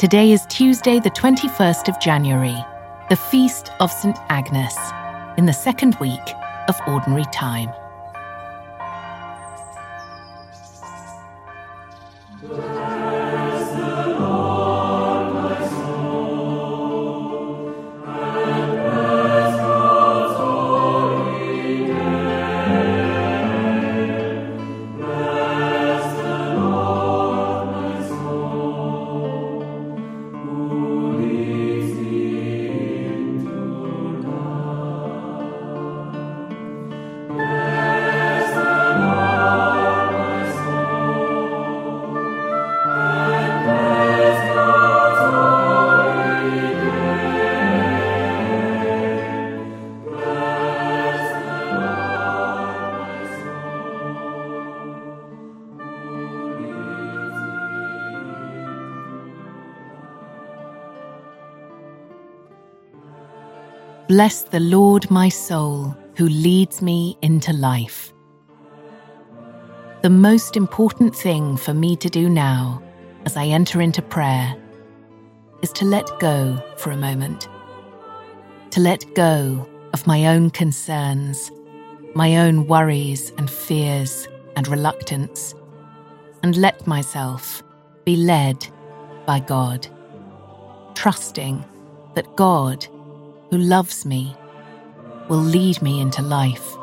Today is Tuesday, the 21st of January, the feast of St. Agnes, in the second week of Ordinary Time. Bless the Lord, my soul, who leads me into life. The most important thing for me to do now, as I enter into prayer, is to let go for a moment. To let go of my own concerns, my own worries and fears and reluctance, and let myself be led by God, trusting that God, who loves me, will lead me into life.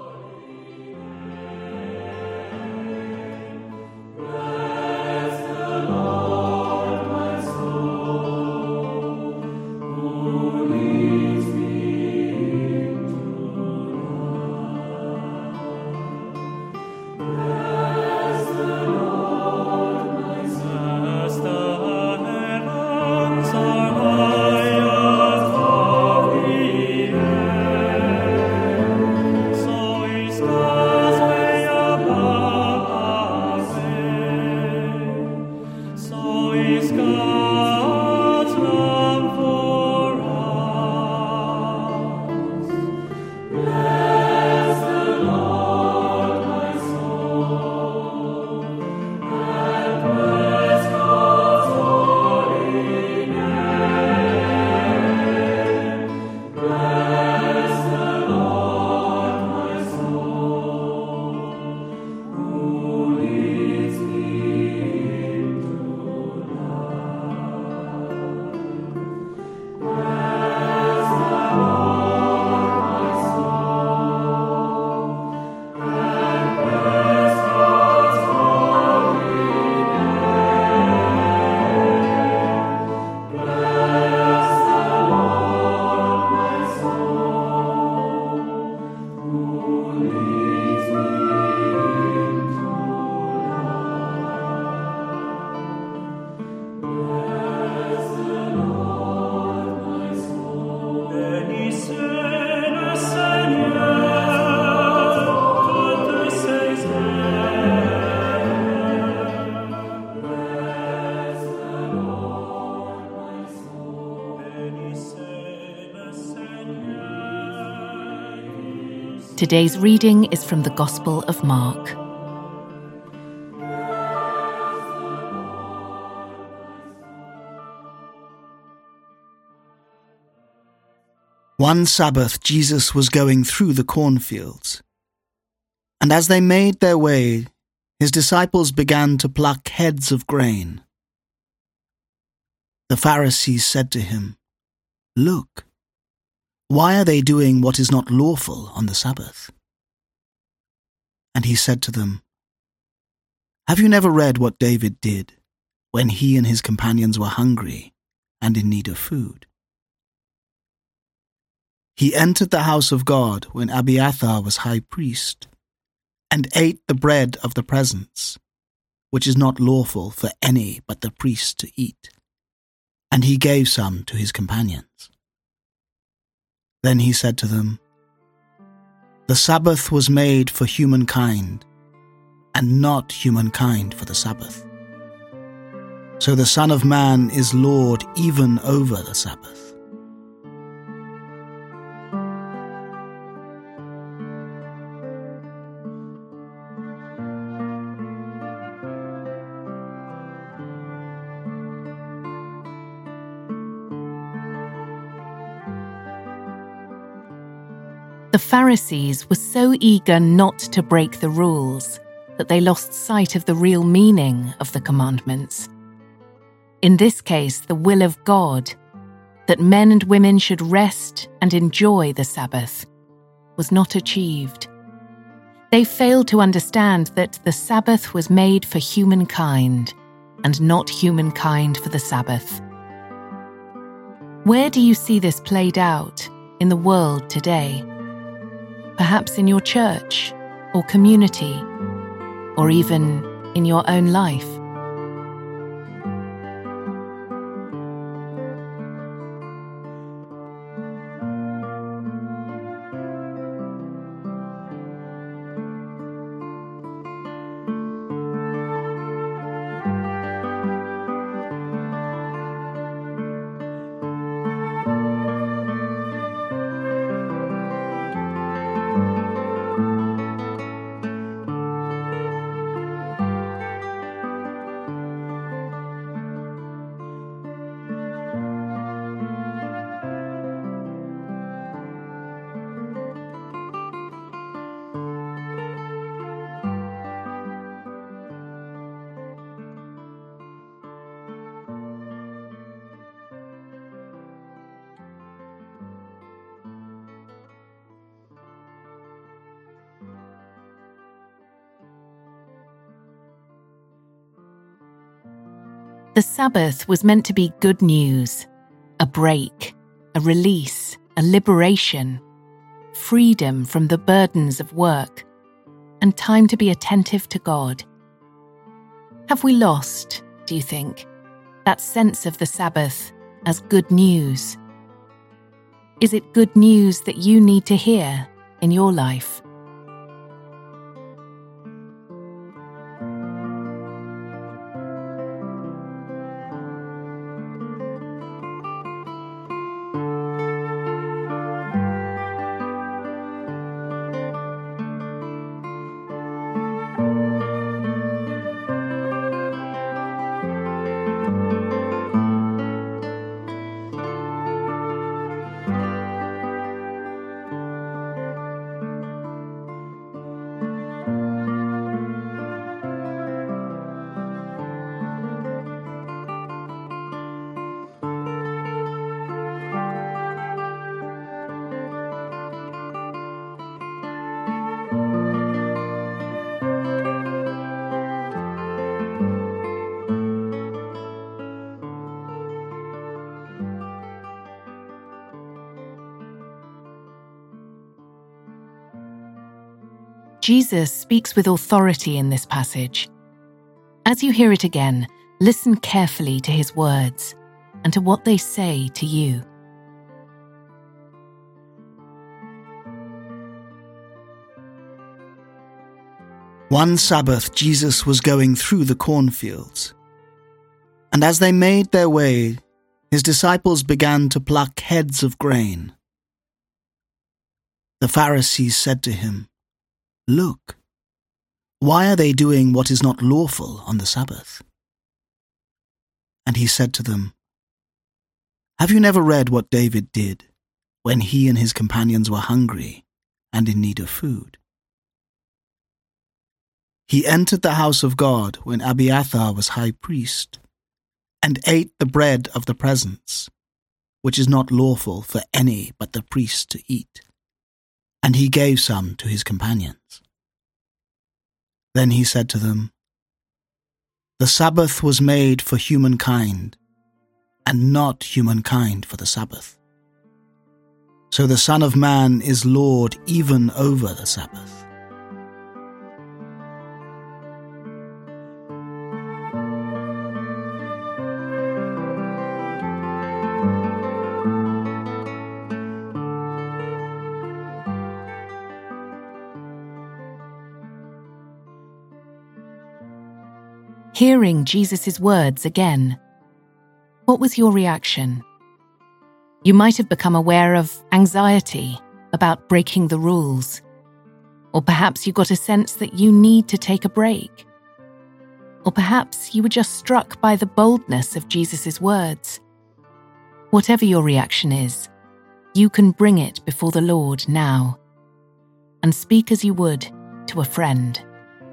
Today's reading is from the Gospel of Mark. One Sabbath, Jesus was going through the cornfields, and as they made their way, his disciples began to pluck heads of grain. The Pharisees said to him, "Look, why are they doing what is not lawful on the Sabbath?" And he said to them, "Have you never read what David did when he and his companions were hungry and in need of food? He entered the house of God when Abiathar was high priest, and ate the bread of the presence, which is not lawful for any but the priest to eat, and he gave some to his companions." Then he said to them, "The Sabbath was made for humankind, and not humankind for the Sabbath. So the Son of Man is Lord even over the Sabbath." The Pharisees were so eager not to break the rules that they lost sight of the real meaning of the commandments. In this case, the will of God, that men and women should rest and enjoy the Sabbath, was not achieved. They failed to understand that the Sabbath was made for humankind and not humankind for the Sabbath. Where do you see this played out in the world today? Perhaps in your church or community, or even in your own life. The Sabbath was meant to be good news, a break, a release, a liberation, freedom from the burdens of work, and time to be attentive to God. Have we lost, do you think, that sense of the Sabbath as good news? Is it good news that you need to hear in your life? Jesus speaks with authority in this passage. As you hear it again, listen carefully to his words and to what they say to you. One Sabbath, Jesus was going through the cornfields, and as they made their way, his disciples began to pluck heads of grain. The Pharisees said to him, "Look, why are they doing what is not lawful on the Sabbath?" And he said to them, "Have you never read what David did when he and his companions were hungry and in need of food? He entered the house of God when Abiathar was high priest, and ate the bread of the presence, which is not lawful for any but the priest to eat. And he gave some to his companions." Then he said to them, "The Sabbath was made for humankind, and not humankind for the Sabbath. So the Son of Man is Lord even over the Sabbath." Hearing Jesus' words again, what was your reaction? You might have become aware of anxiety about breaking the rules, or perhaps you got a sense that you need to take a break, or perhaps you were just struck by the boldness of Jesus' words. Whatever your reaction is, you can bring it before the Lord now. and speak as you would to a friend.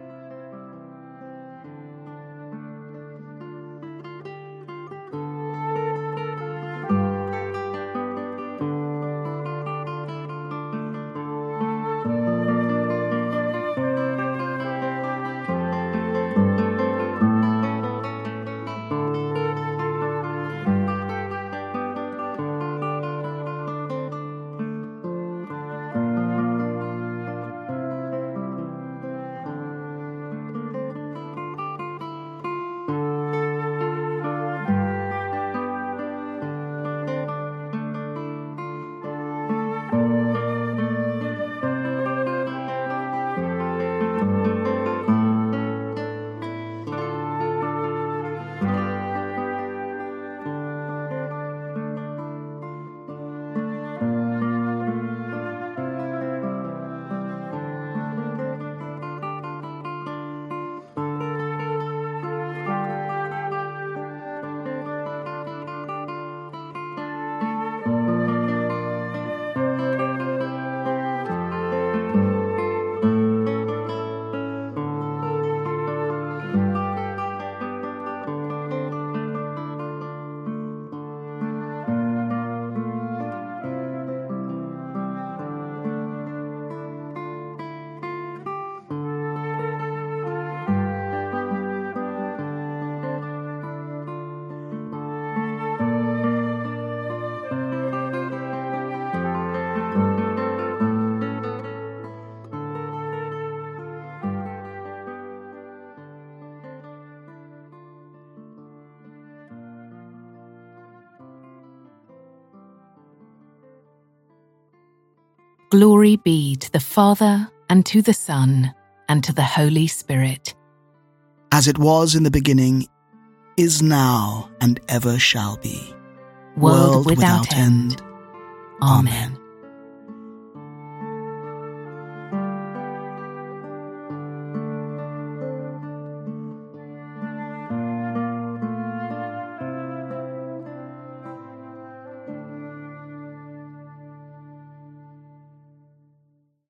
Glory be to the Father, and to the Son, and to the Holy Spirit. As it was in the beginning, is now, and ever shall be. World without end. Amen.